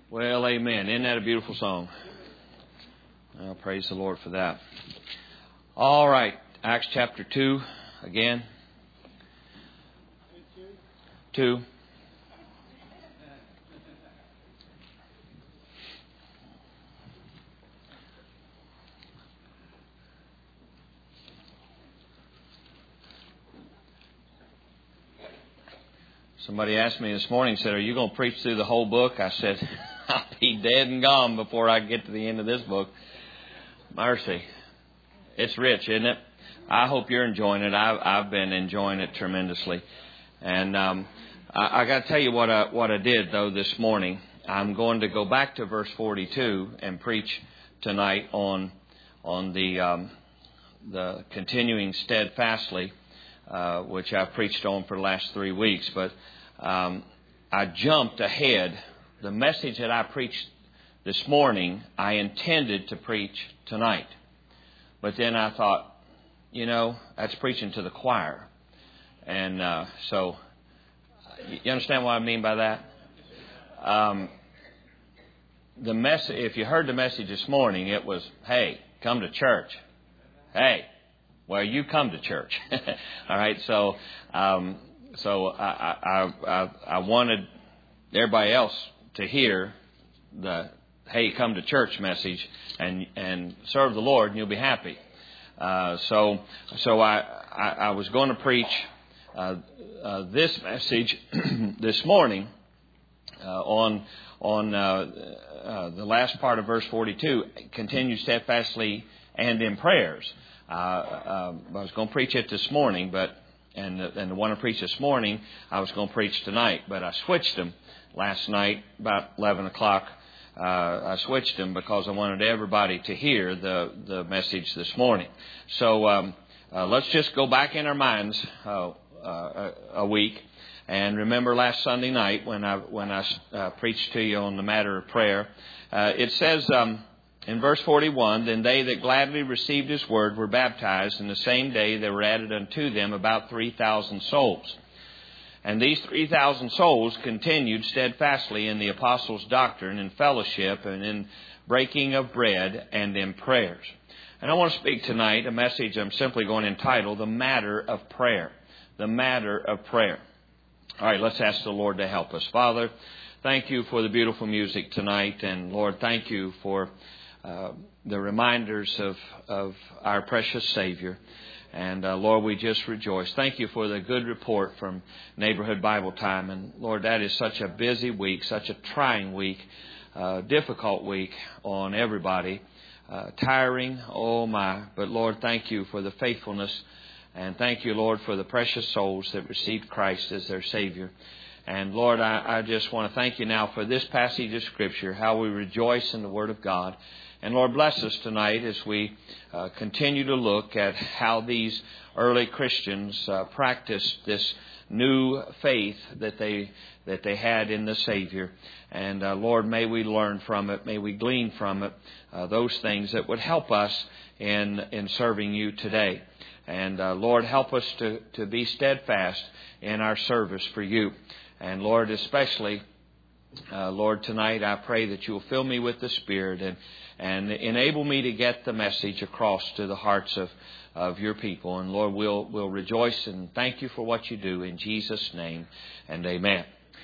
Well, amen. Isn't that a beautiful song? Well, praise the Lord for that. All right. Acts chapter 2 again. 2. Somebody asked me this morning, said, "Are you going to preach through the whole book?" I said, "I'll be dead and gone before I get to the end of this book." Mercy. It's rich, isn't it? I hope you're enjoying it. I've been enjoying it tremendously. And I got to tell you what I did, though, this morning. I'm going to go back to verse 42 and preach tonight on the continuing steadfastly, which I've preached on for the last 3 weeks. But I jumped ahead. The message that I preached this morning, I intended to preach tonight. But then I thought, that's preaching to the choir. And so, you understand what I mean by that? If you heard the message this morning, it was, hey, come to church. Hey, well, you come to church. All right, so I wanted everybody else to hear the "Hey, come to church" message and serve the Lord, and you'll be happy. So I was going to preach this message this morning on the last part of verse 42. Continue steadfastly and in prayers. I was going to preach it this morning, and the one I preached this morning, I was going to preach tonight, but I switched them last night about 11 o'clock. I switched them because I wanted everybody to hear the message this morning. So let's just go back in our minds a week and remember last Sunday night when I preached to you on the matter of prayer. It says in verse 41, "Then they that gladly received His word were baptized, and the same day there were added unto them about 3,000 souls. And these 3,000 souls continued steadfastly in the apostles' doctrine and fellowship and in breaking of bread and in prayers." And I want to speak tonight a message I'm simply going to entitle "The Matter of Prayer." The Matter of Prayer. All right, let's ask the Lord to help us. Father, thank you for the beautiful music tonight. And Lord, thank you for the reminders of our precious Savior. And Lord, we just rejoice. Thank you for the good report from Neighborhood Bible Time. And Lord, that is such a busy week, such a trying week, difficult week on everybody. Tiring, oh my. But Lord, thank you for the faithfulness. And thank you, Lord, for the precious souls that received Christ as their Savior. And Lord, I just want to thank you now for this passage of Scripture, how we rejoice in the Word of God. And Lord, bless us tonight as we continue to look at how these early Christians practiced this new faith that they had in the Savior. And Lord, may we learn from it, may we glean from it those things that would help us in serving you today. And Lord, help us to be steadfast in our service for you. And Lord, especially, Lord, tonight I pray that you will fill me with the Spirit and enable me to get the message across to the hearts of your people. And Lord, we'll rejoice and thank you for what you do in Jesus' name, and amen.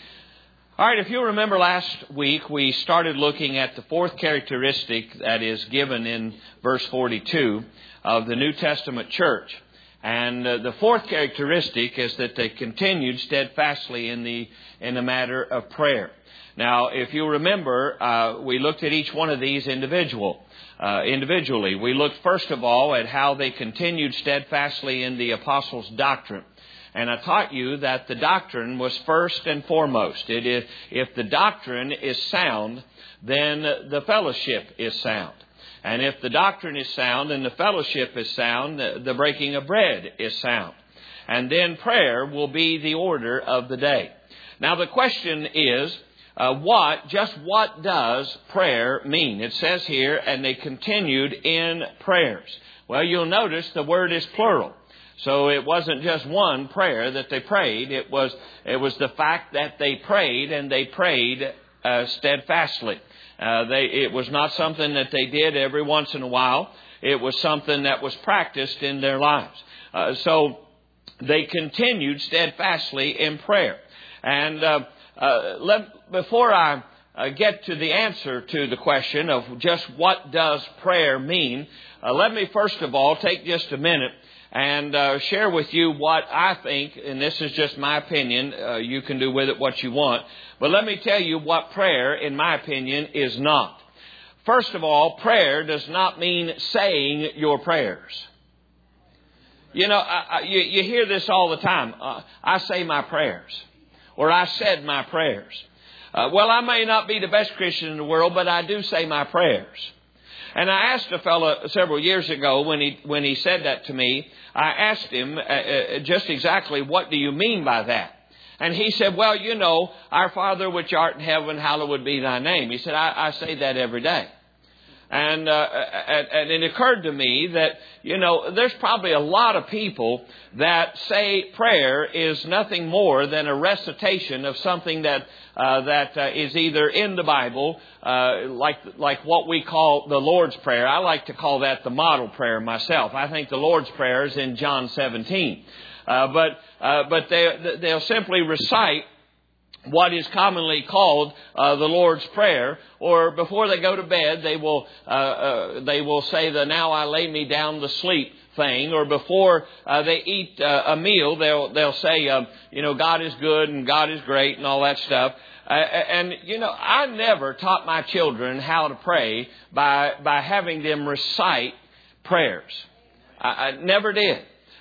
All right, if you'll remember last week, we started looking at the fourth characteristic that is given in verse 42 of the New Testament church. And the fourth characteristic is that they continued steadfastly in the matter of prayer. Now, if you remember, we looked at each one of these individually. We looked first of all at how they continued steadfastly in the apostles' doctrine. And I taught you that the doctrine was first and foremost. If the doctrine is sound, then the fellowship is sound. And if the doctrine is sound and the fellowship is sound, the breaking of bread is sound. And then prayer will be the order of the day. Now the question is, what does prayer mean? It says here, and they continued in prayers. Well, you'll notice the word is plural. So it wasn't just one prayer that they prayed. It was the fact that they prayed, and they prayed steadfastly. It was not something that they did every once in a while. It was something that was practiced in their lives. So they continued steadfastly in prayer. And before I get to the answer to the question of just what does prayer mean, let me first of all take just a minute and share with you what I think, and this is just my opinion. You can do with it what you want. But let me tell you what prayer, in my opinion, is not. First of all, prayer does not mean saying your prayers. You know, you hear this all the time. I say my prayers. Or I said my prayers. Well, I may not be the best Christian in the world, but I do say my prayers. And I asked a fellow several years ago when he said that to me, I asked him just exactly, what do you mean by that? And he said, well, you know, our Father which art in heaven, hallowed be thy name. He said, I say that every day. And it occurred to me that, you know, there's probably a lot of people that say prayer is nothing more than a recitation of something that is either in the Bible, like what we call the Lord's Prayer. I like to call that the model prayer myself. I think the Lord's Prayer is in John 17. But they'll simply recite what is commonly called the Lord's Prayer, or before they go to bed, they will say the "Now I lay me down to sleep" thing, or before they eat a meal, they'll say, you know, God is good and God is great and all that stuff. And you know, I never taught my children how to pray by having them recite prayers. I never did.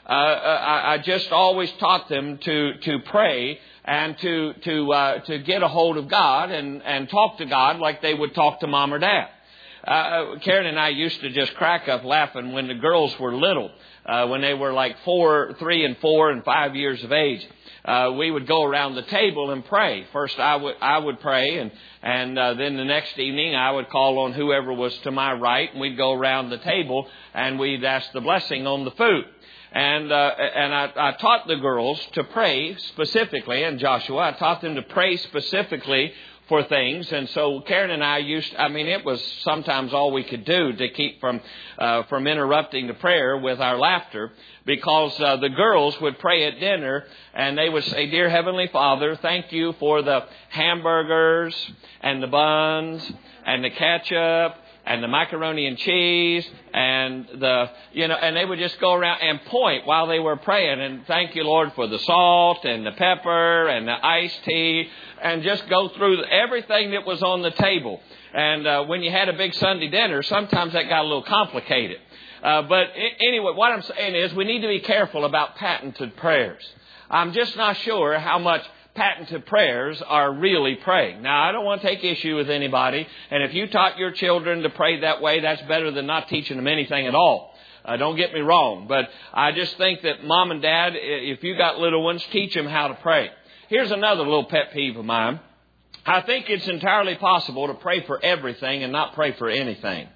I just always taught them to pray and to get a hold of God and talk to God like they would talk to Mom or Dad. Karen and I used to just crack up laughing when the girls were little, when they were like 3 and 4 and 5 years of age. We would go around the table and pray. First, I would pray, and then the next evening I would call on whoever was to my right, and we'd go around the table and we'd ask the blessing on the food. And I taught the girls to pray specifically, and Joshua, I taught them to pray specifically for things. And so Karen and I it was sometimes all we could do to keep from interrupting the prayer with our laughter, because the girls would pray at dinner and they would say, "Dear Heavenly Father, thank you for the hamburgers and the buns and the ketchup and the macaroni and cheese and and they would just go around and point while they were praying, and thank you, Lord, for the salt and the pepper and the iced tea, and just go through everything that was on the table. And when you had a big Sunday dinner, sometimes that got a little complicated. But anyway, what I'm saying is we need to be careful about patented prayers. I'm just not sure how much patented prayers are really praying. Now, I don't want to take issue with anybody. And if you taught your children to pray that way, that's better than not teaching them anything at all. Don't get me wrong. But I just think that Mom and Dad, if you got little ones, teach them how to pray. Here's another little pet peeve of mine. I think it's entirely possible to pray for everything and not pray for anything.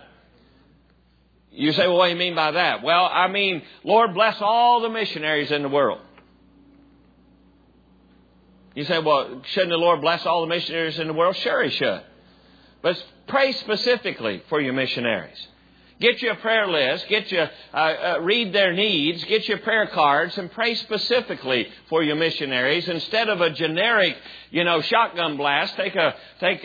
You say, well, what do you mean by that? Well, I mean, Lord, bless all the missionaries in the world. You say, well, shouldn't the Lord bless all the missionaries in the world? Sure He should. But pray specifically for your missionaries. Get you a prayer list. Read their needs. Get your prayer cards and pray specifically for your missionaries instead of a generic, shotgun blast. Take a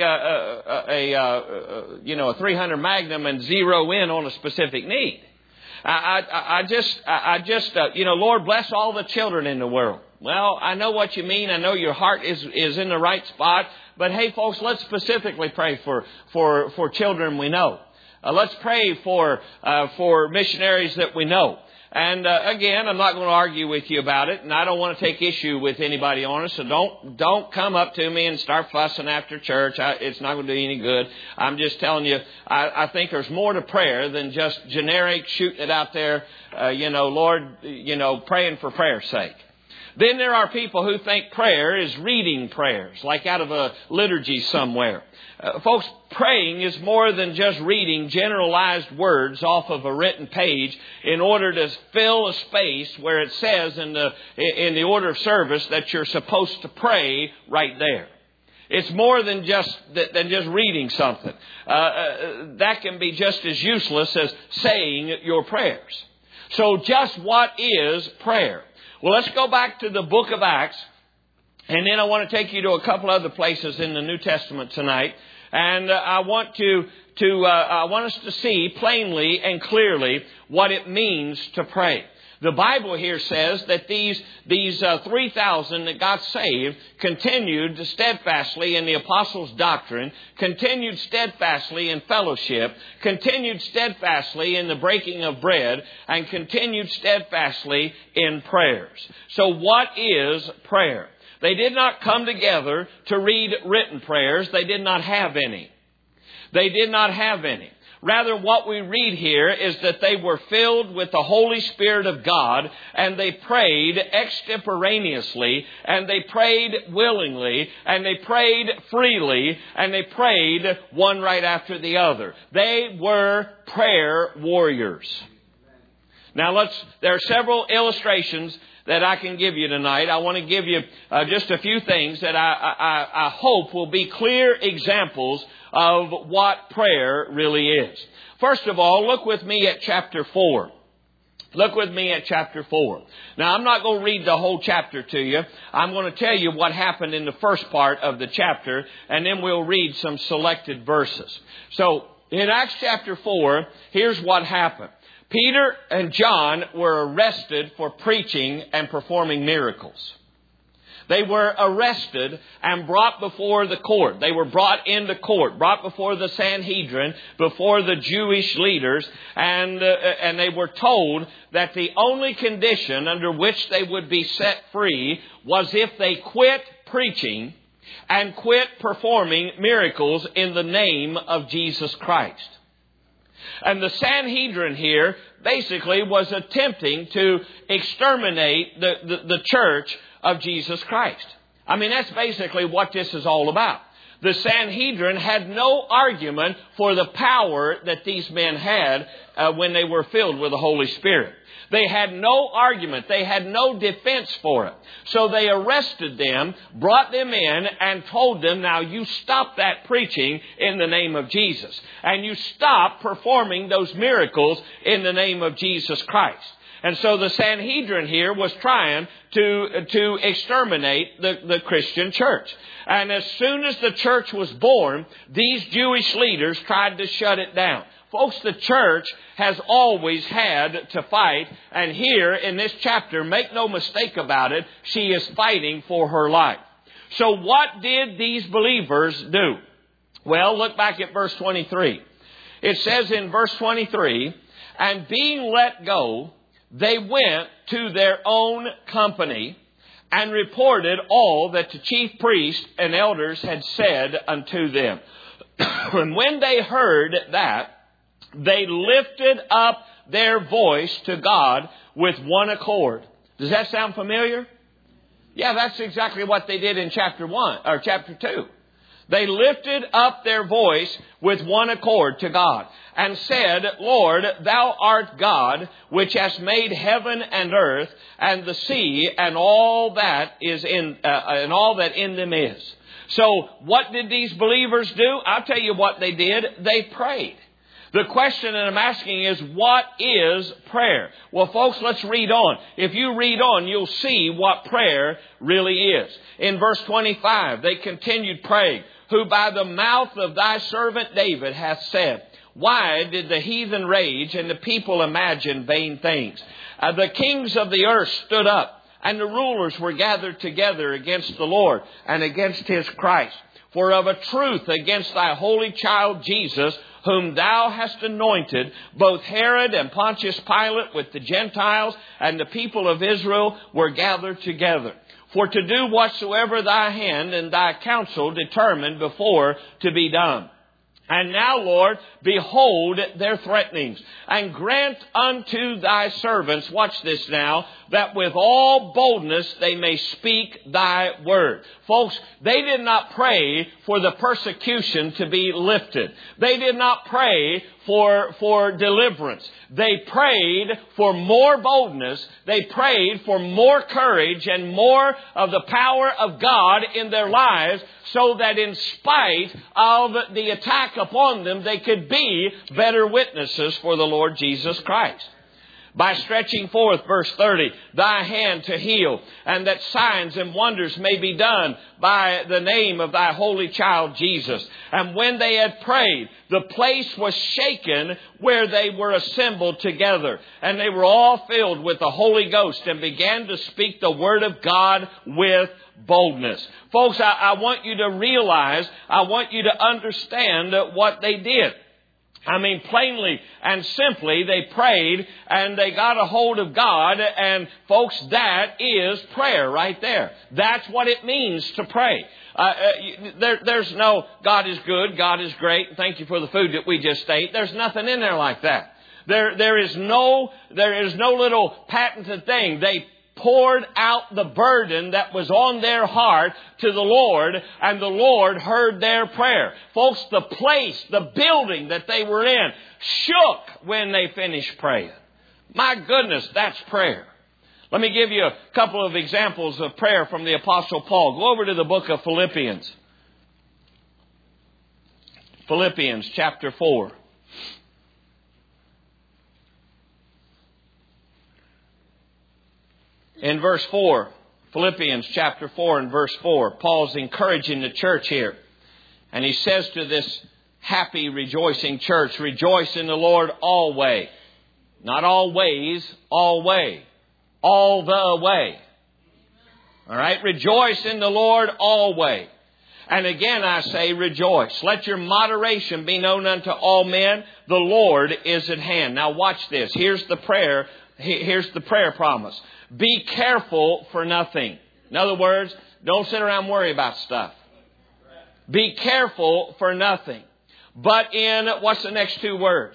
300 Magnum and zero in on a specific need. Lord, bless all the children in the world. Well, I know what you mean. I know your heart is in the right spot. But hey, folks, let's specifically pray for children we know. Let's pray for missionaries that we know. And again, I'm not going to argue with you about it, and I don't want to take issue with anybody on it. So don't come up to me and start fussing after church. It's not going to do you any good. I'm just telling you, I think there's more to prayer than just generic shooting it out there. Lord, praying for prayer's sake. Then there are people who think prayer is reading prayers, like out of a liturgy somewhere. Folks, praying is more than just reading generalized words off of a written page in order to fill a space where it says in the order of service that you're supposed to pray right there. It's more than just reading something. That can be just as useless as saying your prayers. So just what is prayer? Well, let's go back to the book of Acts. And then I want to take you to a couple other places in the New Testament tonight. And I want us to see plainly and clearly what it means to pray. The Bible here says that these 3,000 that got saved continued steadfastly in the apostles' doctrine, continued steadfastly in fellowship, continued steadfastly in the breaking of bread, and continued steadfastly in prayers. So what is prayer? They did not come together to read written prayers. They did not have any. They did not have any. Rather, what we read here is that they were filled with the Holy Spirit of God, and they prayed extemporaneously, and they prayed willingly, and they prayed freely, and they prayed one right after the other. They were prayer warriors. Now there are several illustrations that I can give you tonight. I want to give you just a few things that I hope will be clear examples of what prayer really is. First of all, look with me at chapter 4. Look with me at chapter 4. Now, I'm not going to read the whole chapter to you. I'm going to tell you what happened in the first part of the chapter, and then we'll read some selected verses. So, in Acts chapter 4, here's what happened. Peter and John were arrested for preaching and performing miracles. They were arrested and brought before the court. They were brought into court, brought before the Sanhedrin, before the Jewish leaders, and they were told that the only condition under which they would be set free was if they quit preaching and quit performing miracles in the name of Jesus Christ. And the Sanhedrin here basically was attempting to exterminate the church of Jesus Christ. I mean, that's basically what this is all about. The Sanhedrin had no argument for the power that these men had when they were filled with the Holy Spirit. They had no argument. They had no defense for it. So they arrested them, brought them in, and told them, now you stop that preaching in the name of Jesus. And you stop performing those miracles in the name of Jesus Christ. And so the Sanhedrin here was trying to exterminate the Christian church. And as soon as the church was born, these Jewish leaders tried to shut it down. Folks, the church has always had to fight. And here in this chapter, make no mistake about it, she is fighting for her life. So what did these believers do? Well, look back at verse 23. It says in verse 23, and being let go, they went to their own company and reported all that the chief priests and elders had said unto them. And when they heard that, they lifted up their voice to God with one accord. Does that sound familiar? Yeah, that's exactly what they did in chapter 1 or chapter 2. They lifted up their voice with one accord to God and said, Lord, thou art God, which hast made heaven and earth and the sea and all that is in them is. So what did these believers do? I'll tell you what they did. They prayed. The question that I'm asking is, what is prayer? Well, folks, let's read on. If you read on, you'll see what prayer really is. In verse 25, they continued praying, who by the mouth of thy servant David hath said, why did the heathen rage and the people imagine vain things? The kings of the earth stood up, and the rulers were gathered together against the Lord and against his Christ. For of a truth against thy holy child Jesus, whom thou hast anointed, both Herod and Pontius Pilate with the Gentiles and the people of Israel were gathered together, for to do whatsoever thy hand and thy counsel determined before to be done. And now, Lord, behold their threatenings, and grant unto thy servants, watch this now, that with all boldness they may speak thy word. Folks, they did not pray for the persecution to be lifted. They did not pray for deliverance. They prayed for more boldness. They prayed for more courage and more of the power of God in their lives so that in spite of the attack upon them, they could be better witnesses for the Lord Jesus Christ. By stretching forth, verse 30, thy hand to heal, and that signs and wonders may be done by the name of thy holy child Jesus. And when they had prayed, the place was shaken where they were assembled together. And they were all filled with the Holy Ghost and began to speak the word of God with boldness. Folks, I want you to realize, I want you to understand what they did. I mean, plainly and simply, they prayed and they got a hold of God. And folks, that is prayer right there. That's what it means to pray. There's no God is good, God is great, thank you for the food that we just ate. There's nothing in there like that. There is no little patented thing. They poured out the burden that was on their heart to the Lord, and the Lord heard their prayer. Folks, the place, the building that they were in shook when they finished praying. My goodness, that's prayer. Let me give you a couple of examples of prayer from the Apostle Paul. Go over to the book of Philippians. Philippians chapter 4. In verse 4, Philippians chapter 4 and verse 4, Paul's encouraging the church here. And he says to this happy, rejoicing church, rejoice in the Lord always. Not always, always. All the way. All right? Rejoice in the Lord always. And again I say rejoice. Let your moderation be known unto all men. The Lord is at hand. Now watch this. Here's the prayer. Here's the prayer promise. Be careful for nothing. In other words, don't sit around and worry about stuff. Be careful for nothing. But in, what's the next two words?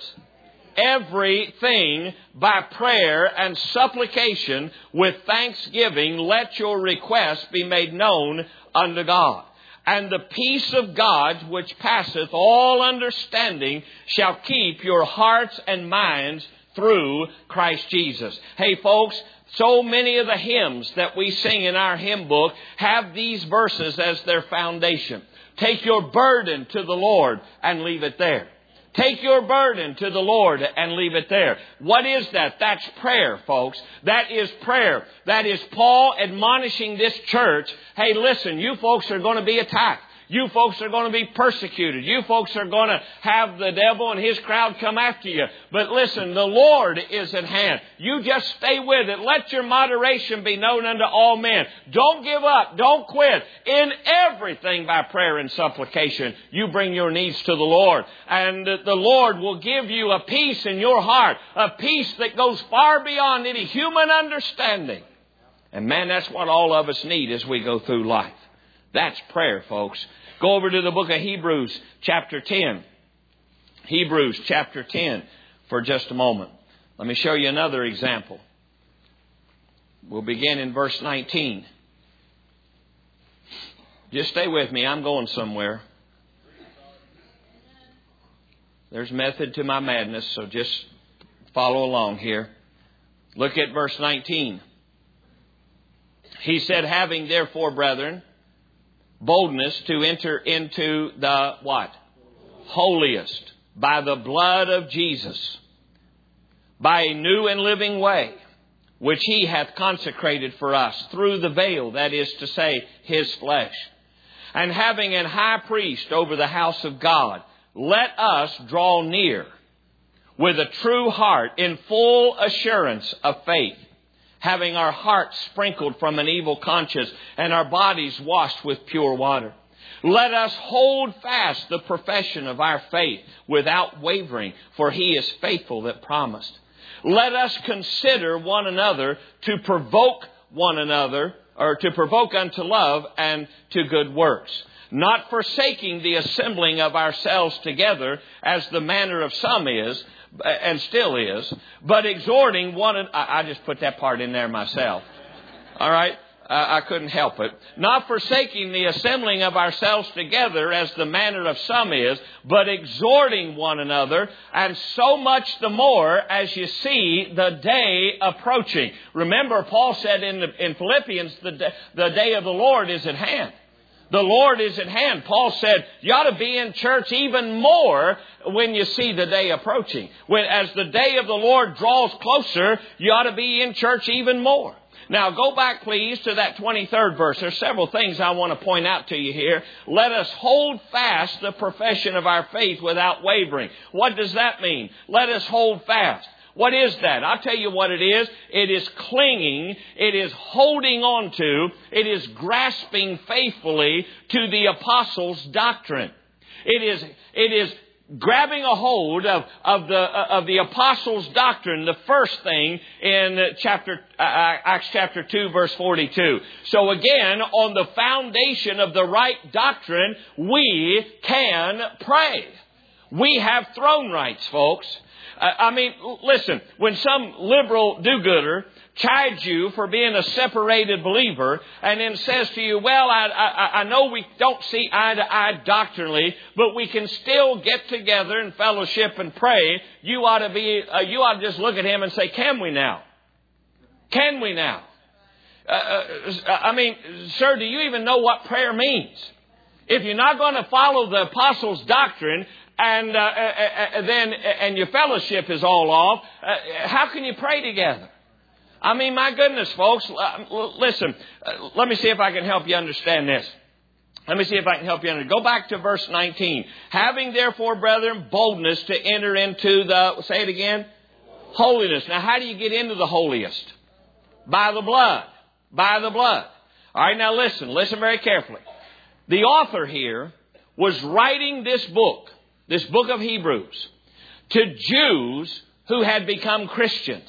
Everything by prayer and supplication with thanksgiving, let your requests be made known unto God. And the peace of God, which passeth all understanding, shall keep your hearts and minds through Christ Jesus. Hey folks, so many of the hymns that we sing in our hymn book have these verses as their foundation. Take your burden to the Lord and leave it there. Take your burden to the Lord and leave it there. What is that? That's prayer, folks. That is prayer. That is Paul admonishing this church. Hey, listen, you folks are going to be attacked. You folks are going to be persecuted. You folks are going to have the devil and his crowd come after you. But listen, the Lord is at hand. You just stay with it. Let your moderation be known unto all men. Don't give up. Don't quit. In everything by prayer and supplication, you bring your needs to the Lord. And the Lord will give you a peace in your heart. A peace that goes far beyond any human understanding. And man, that's what all of us need as we go through life. That's prayer, folks. Go over to the book of Hebrews, chapter 10. Hebrews, chapter 10, for just a moment. Let me show you another example. We'll begin in verse 19. Just stay with me. I'm going somewhere. There's method to my madness, so just follow along here. Look at verse 19. He said, having therefore, brethren, boldness to enter into the what? Holiest, by the blood of Jesus, by a new and living way, which He hath consecrated for us through the veil, that is to say, His flesh. And having an high priest over the house of God, let us draw near with a true heart in full assurance of faith, having our hearts sprinkled from an evil conscience and our bodies washed with pure water. Let us hold fast the profession of our faith without wavering, for He is faithful that promised. Let us consider one another to provoke one another, or to provoke unto love and to good works, not forsaking the assembling of ourselves together as the manner of some is, and still is, but exhorting one another. I just put that part in there myself. All right? I couldn't help it. Not forsaking the assembling of ourselves together as the manner of some is, but exhorting one another, and so much the more as you see the day approaching. Remember, Paul said in Philippians, the day of the Lord is at hand. The Lord is at hand. Paul said you ought to be in church even more when you see the day approaching. As the day of the Lord draws closer, you ought to be in church even more. Now go back please to that 23rd verse. There's several things I want to point out to you here. Let us hold fast the profession of our faith without wavering. What does that mean? Let us hold fast. What is that? I'll tell you what it is. It is clinging. It is holding on to. It is grasping faithfully to the apostles' doctrine. It is grabbing a hold of the apostles' doctrine. The first thing in Acts chapter 2, verse 42. So again, on the foundation of the right doctrine, we can pray. We have throne rights, folks. Listen, when some liberal do-gooder chides you for being a separated believer and then says to you, well, I know we don't see eye to eye doctrinally, but we can still get together in fellowship and pray, you ought to just look at him and say, can we now? Can we now? Sir, do you even know what prayer means? If you're not going to follow the apostles' doctrine, and your fellowship is all off, how can you pray together? My goodness, folks, listen, let me see if I can help you understand this. Go back to verse 19. Having therefore, brethren, boldness to enter into say it again, holiness. Now, how do you get into the holiest? By the blood. By the blood. All right, now listen very carefully. The author here was writing this book of Hebrews, to Jews who had become Christians.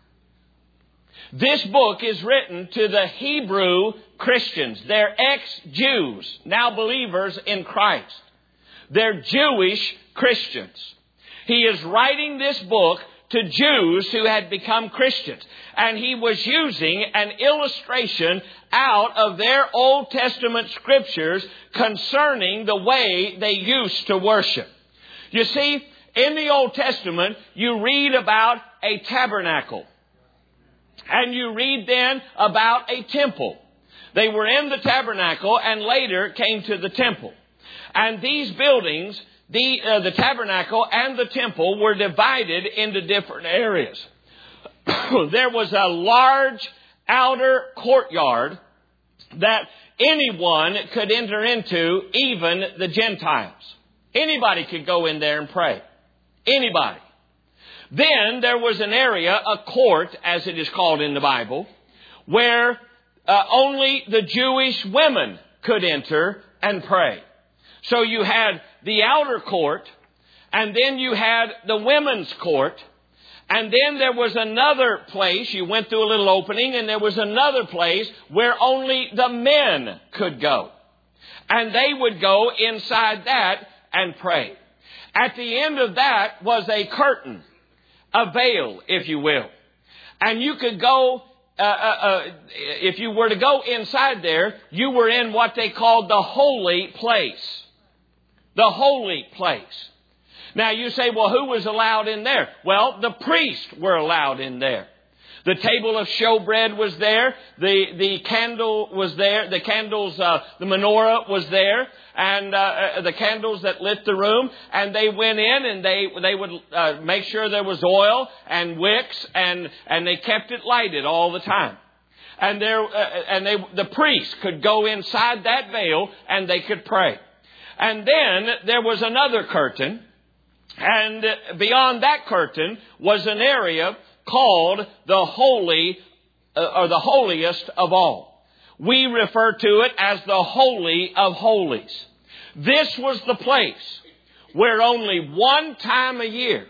This book is written to the Hebrew Christians. They're ex-Jews, now believers in Christ. They're Jewish Christians. He is writing this book to Jews who had become Christians. And he was using an illustration out of their Old Testament scriptures concerning the way they used to worship. You see, in the Old Testament, you read about a tabernacle. And you read then about a temple. They were in the tabernacle and later came to the temple. And these buildings, the tabernacle and the temple, were divided into different areas. There was a large outer courtyard that anyone could enter into, even the Gentiles. Anybody could go in there and pray. Anybody. Then there was an area, a court, as it is called in the Bible, where only the Jewish women could enter and pray. So you had the outer court, and then you had the women's court, and then there was another place, you went through a little opening, and there was another place where only the men could go. And they would go inside that and pray. At the end of that was a curtain, a veil, if you will. And you could go, if you were to go inside there, you were in what they called the holy place. The holy place. Now you say, well, who was allowed in there? Well, the priests were allowed in there. The table of showbread was there. The candle was there. The candles, the menorah was there. And the candles that lit the room. And they went in and they would make sure there was oil and wicks. And they kept it lighted all the time. And the priests could go inside that veil and they could pray. And then there was another curtain. And beyond that curtain was an area called the holy, or the holiest of all. We refer to it as the Holy of Holies. This was the place where only one time a year,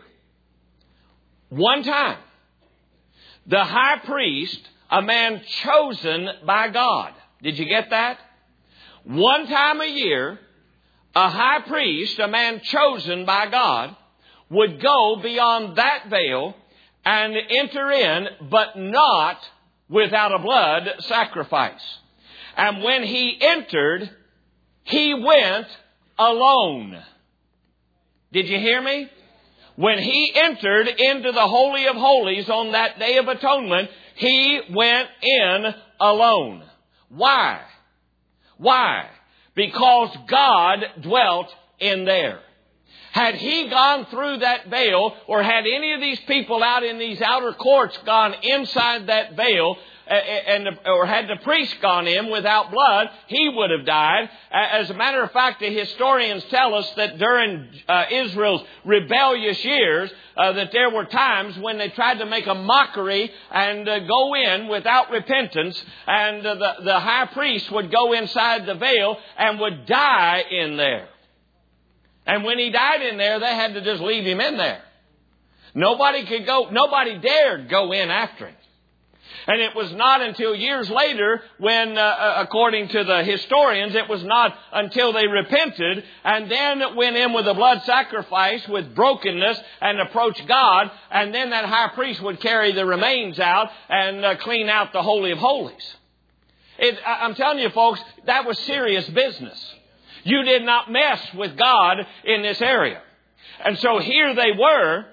the high priest, a man chosen by God. Did you get that? One time a year, a high priest, a man chosen by God, would go beyond that veil and enter in, but not without a blood sacrifice. And when he entered, he went alone. Did you hear me? When he entered into the Holy of Holies on that Day of Atonement, he went in alone. Why? Why? because God dwelt in there. Had he gone through that veil, or had any of these people out in these outer courts gone inside that veil, or had the priest gone in without blood, he would have died. As a matter of fact, the historians tell us that during Israel's rebellious years, that there were times when they tried to make a mockery and go in without repentance, and the high priest would go inside the veil and would die in there. And when he died in there, they had to just leave him in there. Nobody dared go in after him. And it was not until years later when, according to the historians, it was not until they repented and then went in with a blood sacrifice with brokenness and approached God, and then that high priest would carry the remains out and clean out the Holy of Holies. I'm telling you, folks, that was serious business. You did not mess with God in this area. And so here they were,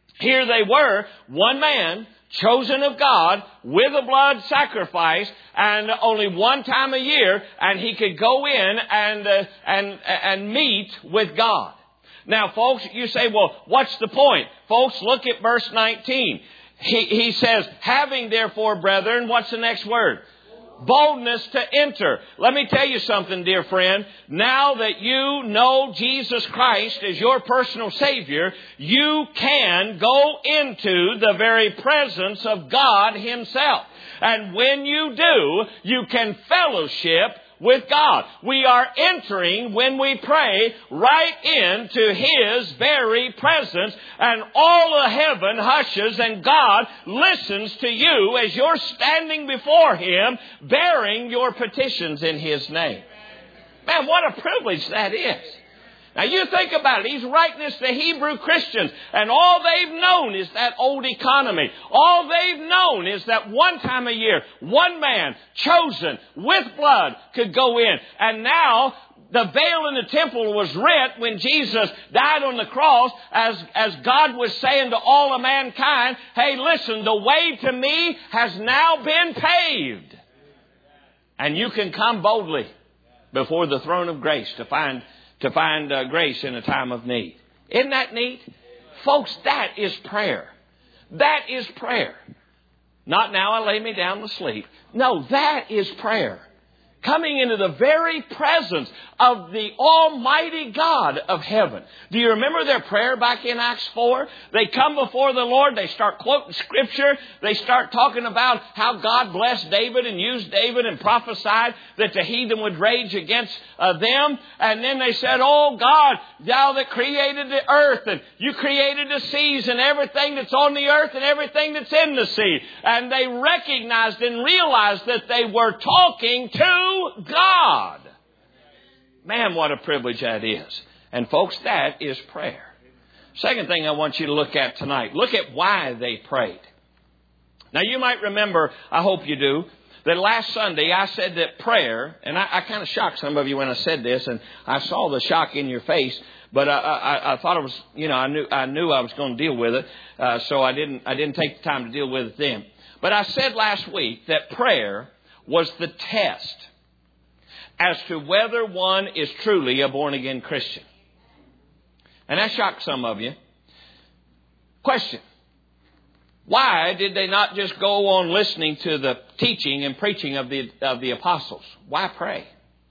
one man, chosen of God, with a blood sacrifice, and only one time a year, and he could go in and meet with God. Now, folks, you say, well, what's the point? Folks, look at verse 19. He says, having therefore, brethren, what's the next word? Boldness to enter. Let me tell you something, dear friend. Now that you know Jesus Christ as your personal Savior, you can go into the very presence of God Himself. And when you do, you can fellowship with God. We are entering, when we pray, right into His very presence, and all of heaven hushes and God listens to you as you're standing before Him bearing your petitions in His name. Man, what a privilege that is. Now you think about it. He's writing this to Hebrew Christians, and all they've known is that old economy. All they've known is that one time a year, one man chosen with blood could go in. And now the veil in the temple was rent when Jesus died on the cross, as God was saying to all of mankind, hey, listen, the way to me has now been paved. And you can come boldly before the throne of grace to find grace in a time of need. Isn't that neat? Folks, that is prayer. That is prayer. Not now I lay me down to sleep. No, that is prayer. Coming into the very presence of the Almighty God of heaven. Do you remember their prayer back in Acts 4? They come before the Lord. They start quoting Scripture. They start talking about how God blessed David and used David and prophesied that the heathen would rage against them. And then they said, oh God, thou that created the earth, and you created the seas and everything that's on the earth and everything that's in the sea. And they recognized and realized that they were talking to God. Man, what a privilege that is. And folks, that is prayer. Second thing I want you to look at tonight. Look at why they prayed. Now you might remember, I hope you do, that last Sunday I said that prayer, and I kind of shocked some of you when I said this, and I saw the shock in your face, but I thought it was, I knew I was going to deal with it, so I didn't take the time to deal with it then. But I said last week that prayer was the test as to whether one is truly a born-again Christian. And that shocked some of you. Question. Why did they not just go on listening to the teaching and preaching of the apostles? Why pray?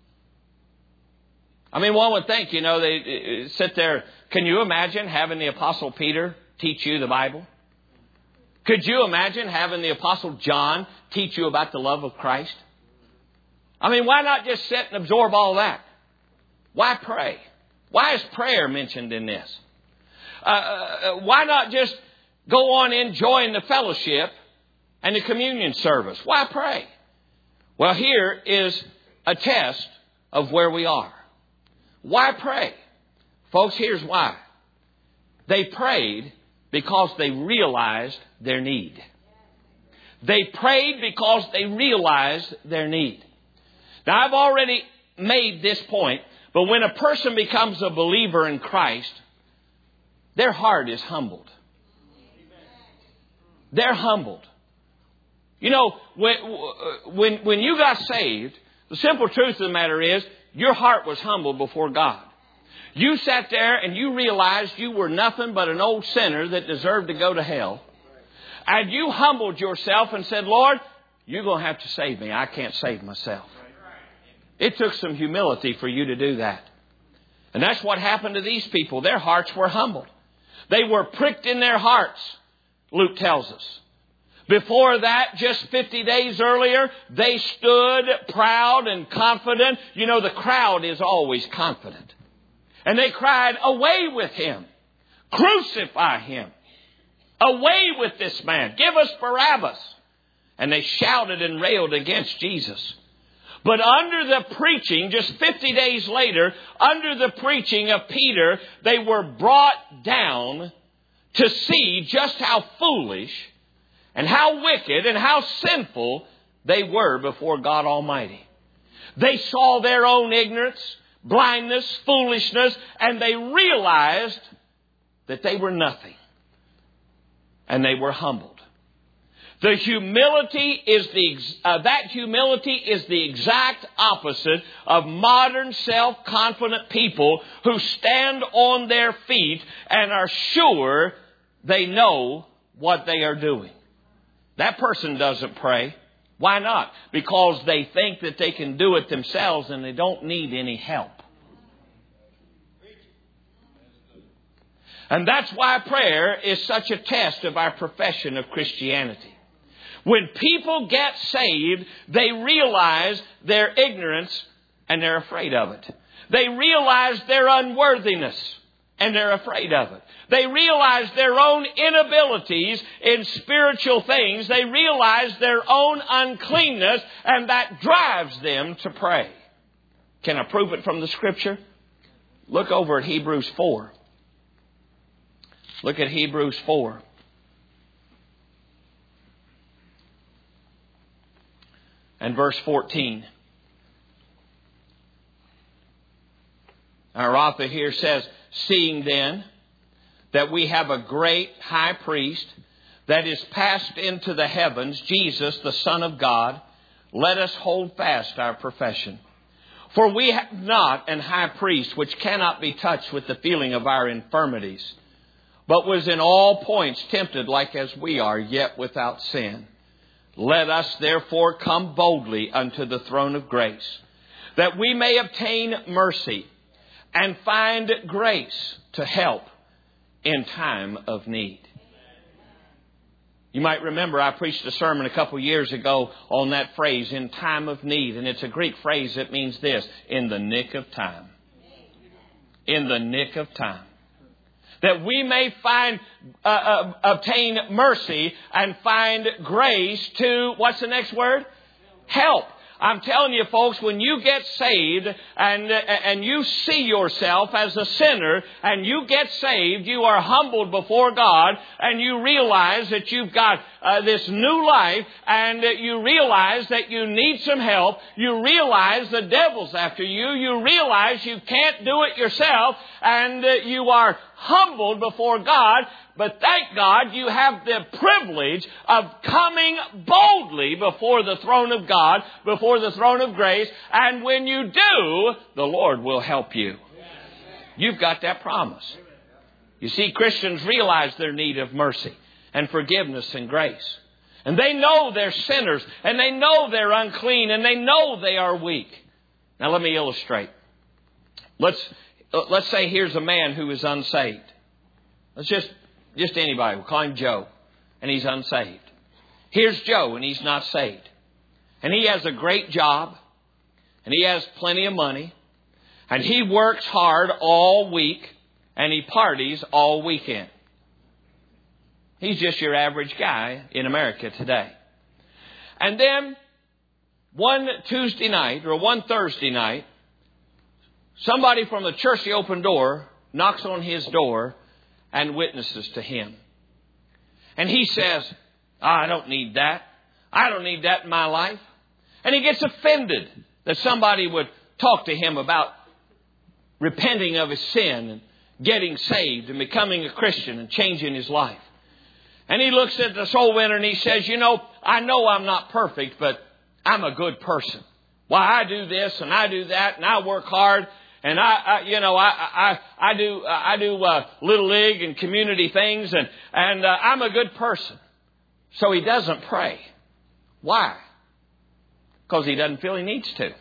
I mean, one would think, they sit there. Can you imagine having the Apostle Peter teach you the Bible? Could you imagine having the Apostle John teach you about the love of Christ? I mean, why not just sit and absorb all that? Why pray? Why is prayer mentioned in this? Why not just go on enjoying the fellowship and the communion service? Why pray? Well, here is a test of where we are. Why pray? Folks, here's why. They prayed because they realized their need. They prayed because they realized their need. Now, I've already made this point, but when a person becomes a believer in Christ, their heart is humbled. They're humbled. When you got saved, the simple truth of the matter is, your heart was humbled before God. You sat there and you realized you were nothing but an old sinner that deserved to go to hell. And you humbled yourself and said, Lord, you're going to have to save me. I can't save myself. It took some humility for you to do that. And that's what happened to these people. Their hearts were humbled. They were pricked in their hearts, Luke tells us. Before that, just 50 days earlier, they stood proud and confident. You know, the crowd is always confident. And they cried, away with him. Crucify him. Away with this man. Give us Barabbas. And they shouted and railed against Jesus. But under the preaching, just 50 days later, under the preaching of Peter, they were brought down to see just how foolish and how wicked and how sinful they were before God Almighty. They saw their own ignorance, blindness, foolishness, and they realized that they were nothing. And they were humbled. The humility is that humility is the exact opposite of modern self-confident people who stand on their feet and are sure they know what they are doing. That person doesn't pray. Why not? Because they think that they can do it themselves and they don't need any help. And that's why prayer is such a test of our profession of Christianity. When people get saved, they realize their ignorance and they're afraid of it. They realize their unworthiness and they're afraid of it. They realize their own inabilities in spiritual things. They realize their own uncleanness, and that drives them to pray. Can I prove it from the Scripture? Look over at Hebrews 4. Look at Hebrews 4. And verse 14. Our author here says, seeing then that we have a great high priest that is passed into the heavens, Jesus, the Son of God, let us hold fast our profession. For we have not an high priest which cannot be touched with the feeling of our infirmities, but was in all points tempted like as we are, yet without sin. Let us therefore come boldly unto the throne of grace, that we may obtain mercy and find grace to help in time of need. You might remember I preached a sermon a couple years ago on that phrase, in time of need. And it's a Greek phrase that means this, in the nick of time. In the nick of time. That we may obtain mercy and find grace to, what's the next word? Help. I'm telling you, folks, when you get saved and you see yourself as a sinner and you get saved, you are humbled before God and you realize that you've got this new life and you realize that you need some help. You realize the devil's after you. You realize you can't do it yourself and you are humbled before God. But thank God you have the privilege of coming boldly before the throne of God, before the throne of grace. And when you do, the Lord will help you. You've got that promise. You see, Christians realize their need of mercy and forgiveness and grace. And they know they're sinners and they know they're unclean and they know they are weak. Now let me illustrate. Let's say here's a man who is unsaved. Let's just anybody. We'll call him Joe. And he's unsaved. Here's Joe and he's not saved. And he has a great job. And he has plenty of money. And he works hard all week. And he parties all weekend. He's just your average guy in America today. And then one Tuesday night or one Thursday night, somebody from the church, the open door, knocks on his door and witnesses to him. And he says, I don't need that. I don't need that in my life. And he gets offended that somebody would talk to him about repenting of his sin and getting saved and becoming a Christian and changing his life. And he looks at the soul winner and he says, I know I'm not perfect, but I'm a good person. Well, I do this and I do that and I work hard and I do Little League and community things and I'm a good person. So he doesn't pray. Why? Because he doesn't feel he needs to.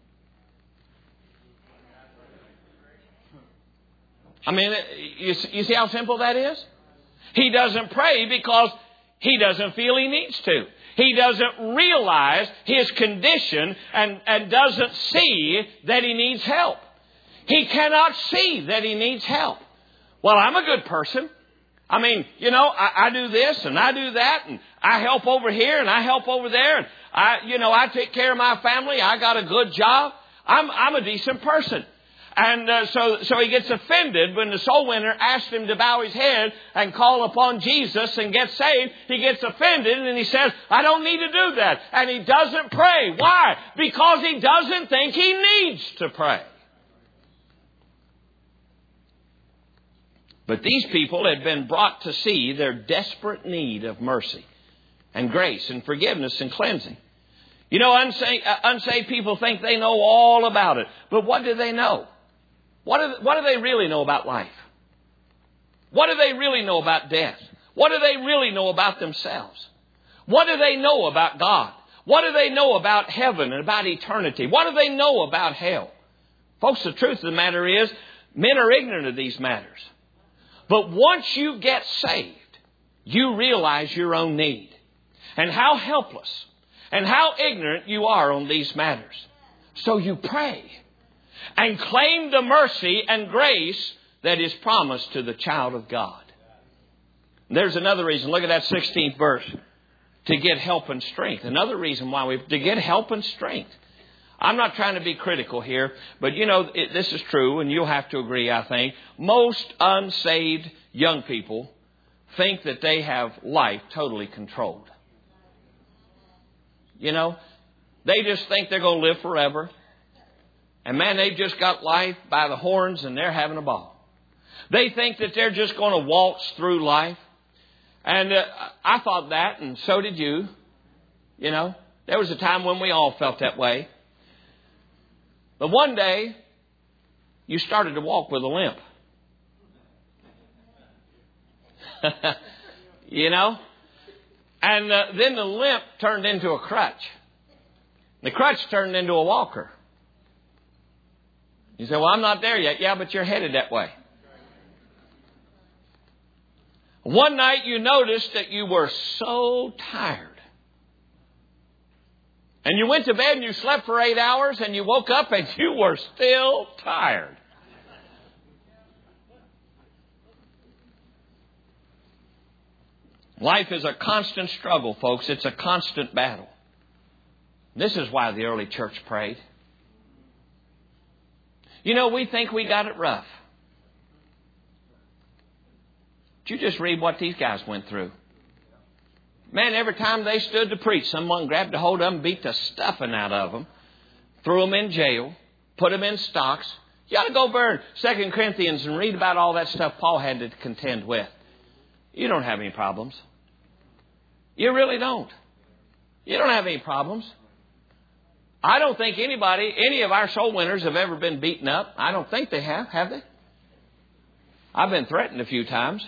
I mean, you see how simple that is? He doesn't pray because he doesn't feel he needs to. He doesn't realize his condition and doesn't see that he needs help. He cannot see that he needs help. Well, I'm a good person. I mean, I do this and I do that and I help over here and I help over there and I take care of my family. I got a good job. I'm a decent person. And so he gets offended when the soul winner asks him to bow his head and call upon Jesus and get saved. He gets offended and he says, I don't need to do that. And he doesn't pray. Why? Because he doesn't think he needs to pray. But these people had been brought to see their desperate need of mercy and grace and forgiveness and cleansing. Unsaved people think they know all about it. But what do they know? What do they really know about life? What do they really know about death? What do they really know about themselves? What do they know about God? What do they know about heaven and about eternity? What do they know about hell? Folks, the truth of the matter is, men are ignorant of these matters. But once you get saved, you realize your own need and how helpless and how ignorant you are on these matters. So you pray and claim the mercy and grace that is promised to the child of God. There's another reason. Look at that 16th verse. To get help and strength. Another reason why to get help and strength. I'm not trying to be critical here, but this is true, and you'll have to agree, I think. Most unsaved young people think that they have life totally controlled. They just think they're going to live forever. And man, they've just got life by the horns and they're having a ball. They think that they're just going to waltz through life. And I thought that, and so did you. There was a time when we all felt that way. But one day, you started to walk with a limp. And then the limp turned into a crutch. The crutch turned into a walker. You say, well, I'm not there yet. Yeah, but you're headed that way. One night you noticed that you were so tired. And you went to bed and you slept for 8 hours and you woke up and you were still tired. Life is a constant struggle, folks. It's a constant battle. This is why the early church prayed. We think we got it rough. Did you just read what these guys went through? Man, every time they stood to preach, someone grabbed a hold of them, beat the stuffing out of them, threw them in jail, put them in stocks. You ought to go burn 2 Corinthians and read about all that stuff Paul had to contend with. You don't have any problems. You really don't. You don't have any problems. I don't think any of our soul winners have ever been beaten up. I don't think they have they? I've been threatened a few times.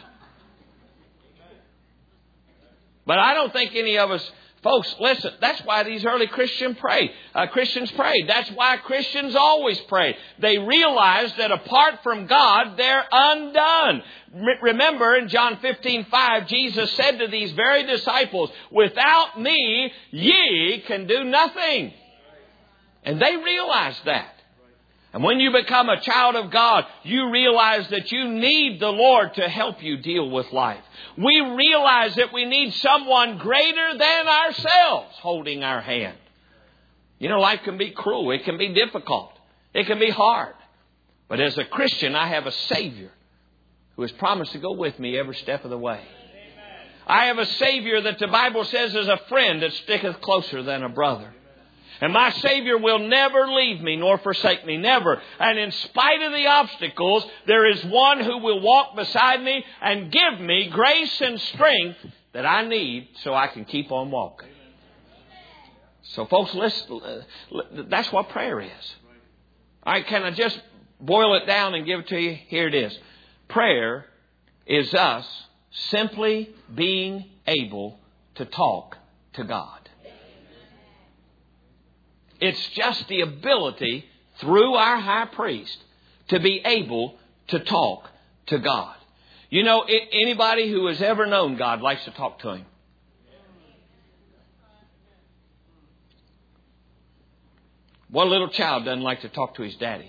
But I don't think any of us, folks, listen, that's why these early Christians prayed. That's why Christians always pray. They realize that apart from God, they're undone. Remember in John 15:5, Jesus said to these very disciples, without me, ye can do nothing. And they realize that. And when you become a child of God, you realize that you need the Lord to help you deal with life. We realize that we need someone greater than ourselves holding our hand. Life can be cruel. It can be difficult. It can be hard. But as a Christian, I have a Savior who has promised to go with me every step of the way. I have a Savior that the Bible says is a friend that sticketh closer than a brother. And my Savior will never leave me nor forsake me, never. And in spite of the obstacles, there is one who will walk beside me and give me grace and strength that I need so I can keep on walking. So, folks, that's what prayer is. All right, can I just boil it down and give it to you? Here it is. Prayer is us simply being able to talk to God. It's just the ability through our high priest to be able to talk to God. You know, anybody who has ever known God likes to talk to Him. What little child doesn't like to talk to his daddy?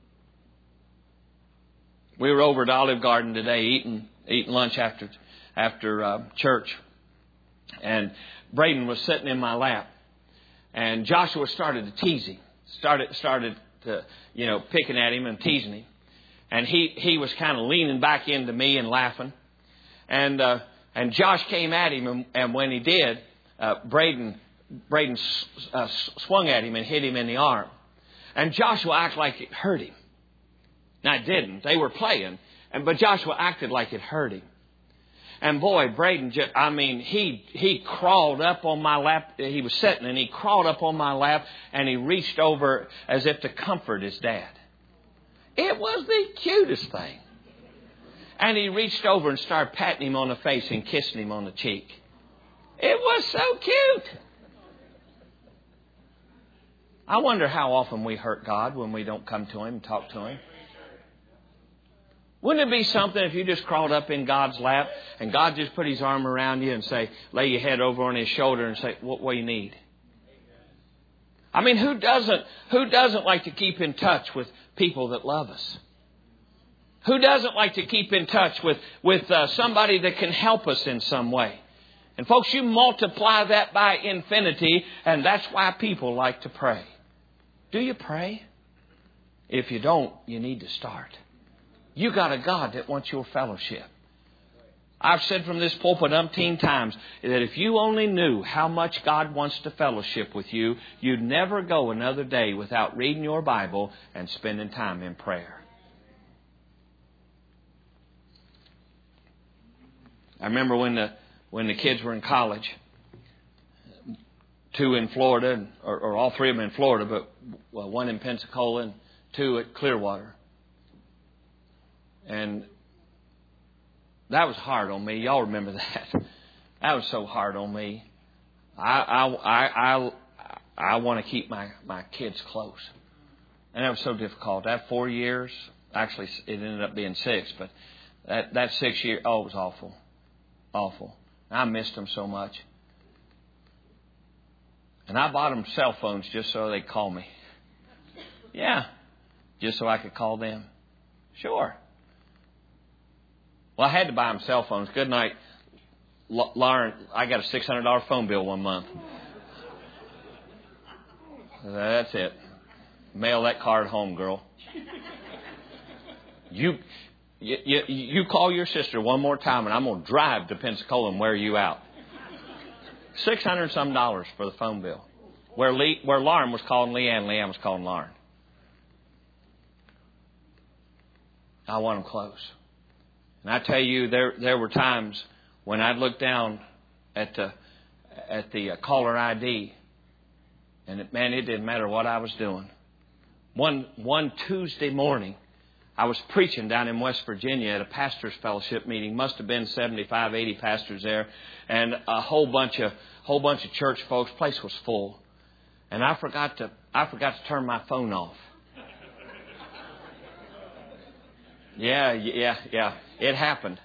We were over at Olive Garden today eating lunch after church. And Braden was sitting in my lap. And Joshua started to tease him. Started to, picking at him and teasing him. And he was kind of leaning back into me and laughing. And Josh came at him. And when he did, Braden swung at him and hit him in the arm. And Joshua acted like it hurt him. Now, it didn't. They were playing. But Joshua acted like it hurt him. And boy, Braden, he crawled up on my lap. He was sitting and he crawled up on my lap and he reached over as if to comfort his dad. It was the cutest thing. And he reached over and started patting him on the face and kissing him on the cheek. It was so cute. I wonder how often we hurt God when we don't come to Him and talk to Him. Wouldn't it be something if you just crawled up in God's lap and God just put His arm around you and lay your head over on His shoulder and say, what do you need? I mean, who doesn't like to keep in touch with people that love us? Who doesn't like to keep in touch with somebody that can help us in some way? And folks, you multiply that by infinity, and that's why people like to pray. Do you pray? If you don't, you need to start. You got a God that wants your fellowship. I've said from this pulpit umpteen times that if you only knew how much God wants to fellowship with you, you'd never go another day without reading your Bible and spending time in prayer. I remember when the kids were in college, 2 in Florida, or all 3 of them in Florida, but 1 in Pensacola and 2 at Clearwater. And that was hard on me. Y'all remember that? That was so hard on me. I want to keep my kids close. And that was so difficult. That 4 years, actually it ended up being 6, but that 6 year, it was awful. Awful. I missed them so much. And I bought them cell phones just so they'd call me. Yeah. Just so I could call them. Sure. Well, I had to buy them cell phones. Good night, Lauren. I got a $600 phone bill one month. That's it. Mail that card home, girl. You call your sister one more time, and I'm going to drive to Pensacola and wear you out. $600 some for the phone bill. Where Lauren was calling Leanne, Leanne was calling Lauren. I want them close. And I tell you, there were times when I'd look down at the caller ID, and it didn't matter what I was doing. One Tuesday morning, I was preaching down in West Virginia at a pastor's fellowship meeting. Must have been 75, 80 pastors there, and a whole bunch of church folks. Place was full, and I forgot to turn my phone off. Yeah. It happened.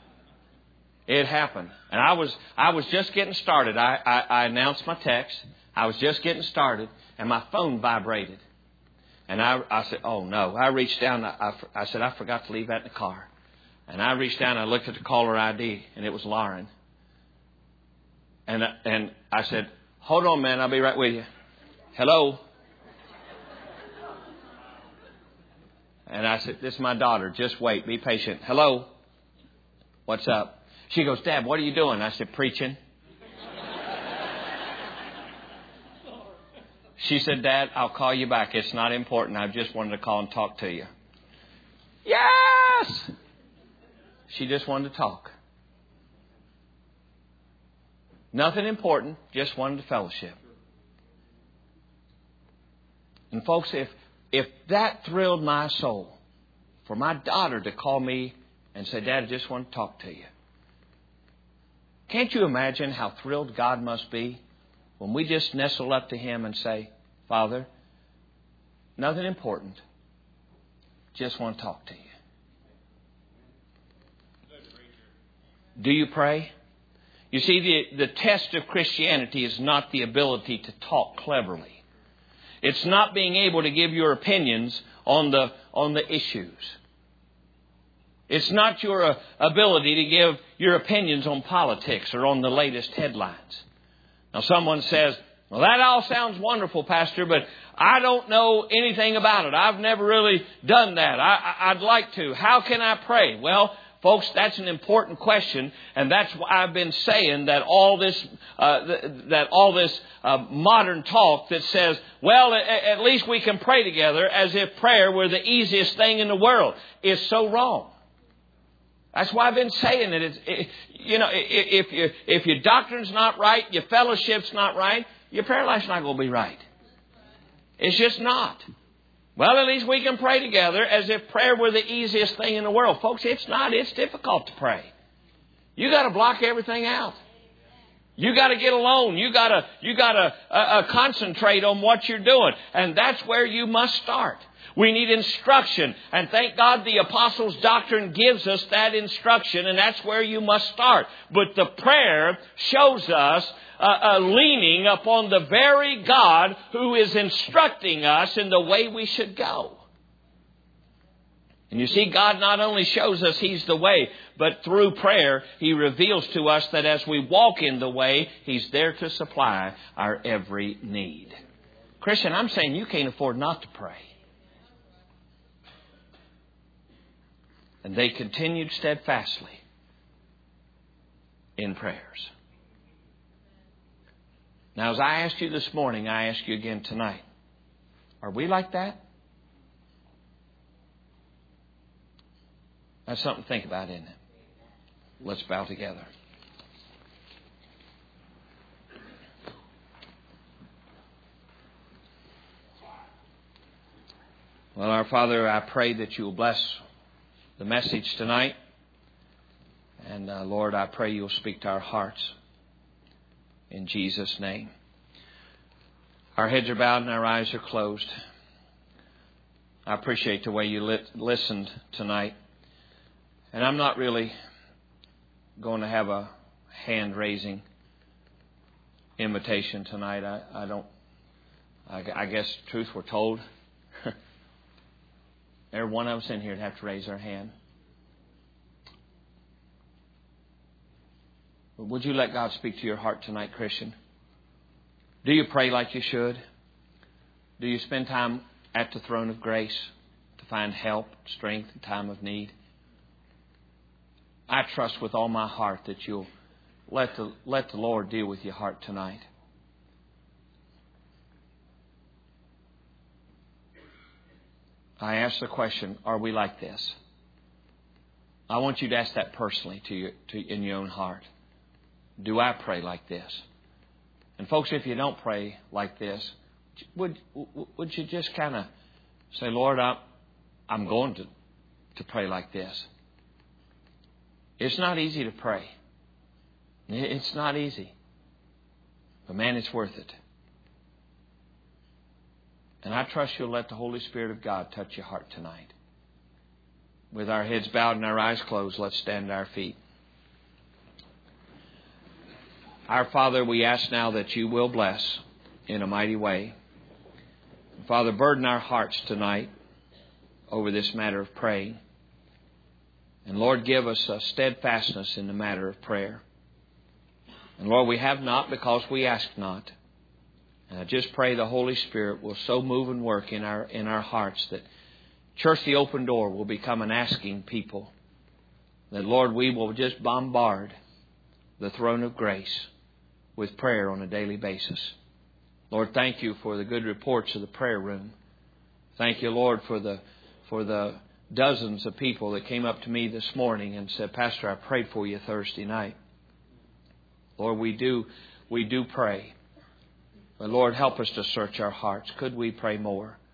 And I was just getting started. I announced my text. I was just getting started, and my phone vibrated. And I said, oh, no. I reached down. I said, I forgot to leave that in the car. And I reached down and I looked at the caller ID, and it was Lauren. And I said, hold on, man. I'll be right with you. Hello? And I said, this is my daughter. Just wait. Be patient. Hello? What's up? She goes, Dad, what are you doing? I said, preaching. She said, Dad, I'll call you back. It's not important. I just wanted to call and talk to you. Yes! She just wanted to talk. Nothing important. Just wanted to fellowship. And folks, if that thrilled my soul, for my daughter to call me and say, Dad, I just want to talk to you. Can't you imagine how thrilled God must be when we just nestle up to Him and say, Father, nothing important. Just want to talk to you. Do you pray? You see, the test of Christianity is not the ability to talk cleverly. It's not being able to give your opinions on the issues. It's not your ability to give your opinions on politics or on the latest headlines. Now, someone says, well, that all sounds wonderful, Pastor, but I don't know anything about it. I've never really done that. I'd like to. How can I pray? Well, folks, that's an important question, and that's why I've been saying that all this modern talk that says, well, at least we can pray together as if prayer were the easiest thing in the world, is so wrong. That's why I've been saying that if your doctrine's not right, your fellowship's not right, your prayer life's not going to be right. It's just not. Well, at least we can pray together as if prayer were the easiest thing in the world. Folks, it's not. It's difficult to pray. You got to block everything out. You got to get alone. You got to concentrate on what you're doing. And that's where you must start. We need instruction. And thank God the Apostles' doctrine gives us that instruction. And that's where you must start. But the prayer shows us a leaning upon the very God who is instructing us in the way we should go. And you see, God not only shows us He's the way, but through prayer, He reveals to us that as we walk in the way, He's there to supply our every need. Christian, I'm saying you can't afford not to pray. And they continued steadfastly in prayers. Now, as I asked you this morning, I ask you again tonight. Are we like that? That's something to think about, isn't it? Let's bow together. Well, our Father, I pray that you will bless the message tonight. And Lord, I pray you'll speak to our hearts. In Jesus' name. Our heads are bowed and our eyes are closed. I appreciate the way you listened tonight. And I'm not really going to have a hand-raising invitation tonight. I guess truth were told. Every one of us in here would have to raise our hand. Would you let God speak to your heart tonight, Christian? Do you pray like you should? Do you spend time at the throne of grace to find help, strength in time of need? I trust with all my heart that you'll let the Lord deal with your heart tonight. I ask the question, are we like this? I want you to ask that personally in your own heart. Do I pray like this? And folks, if you don't pray like this, would you just kind of say, Lord, I'm going to pray like this? It's not easy to pray. It's not easy. But man, it's worth it. And I trust you'll let the Holy Spirit of God touch your heart tonight. With our heads bowed and our eyes closed, let's stand to our feet. Our Father, we ask now that you will bless in a mighty way. Father, burden our hearts tonight over this matter of praying. And Lord, give us a steadfastness in the matter of prayer. And Lord, we have not because we ask not. And I just pray the Holy Spirit will so move and work in our hearts that Church the Open Door will become an asking people. That, Lord, we will just bombard the throne of grace with prayer on a daily basis. Lord, thank you for the good reports of the prayer room. Thank you, Lord, for the dozens of people that came up to me this morning and said, Pastor, I prayed for you Thursday night. Lord, we do pray. But Lord, help us to search our hearts. Could we pray more?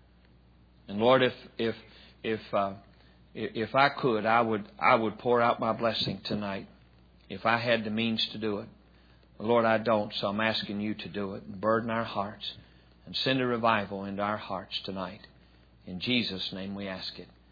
And Lord, if I could, I would pour out my blessing tonight. If I had the means to do it. Lord, I don't, so I'm asking you to do it. And burden our hearts and send a revival into our hearts tonight. In Jesus' name we ask it.